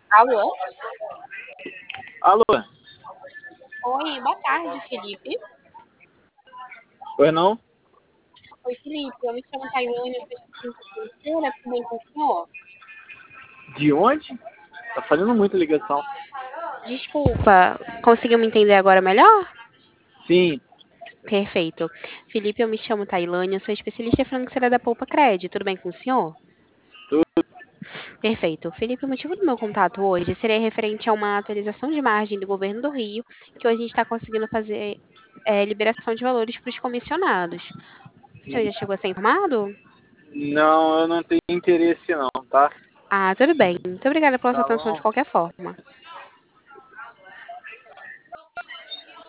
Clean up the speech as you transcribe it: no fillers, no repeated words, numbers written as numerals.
Alô? Alô? Oi, boa tarde, Felipe. Oi, não? Oi, Felipe, eu me chamo Tailândia, eu sou assistente financeira, tudo bem com o senhor? De onde? Tá fazendo muita ligação. Desculpa, conseguiu me entender agora melhor? Sim, Perfeito. Felipe, eu me chamo Tailândia, eu sou especialista financeira da Poupa Cred, tudo bem com o senhor? tudo. Perfeito. Felipe, o motivo do meu contato hoje seria referente a uma atualização de margem do governo do Rio, que hoje a gente está conseguindo fazer liberação de valores para os comissionados. O senhor já chegou a ser informado? Não, eu não tenho interesse não, tá? Ah, tudo bem. Muito obrigada pela sua Tá atenção de bom. qualquer forma.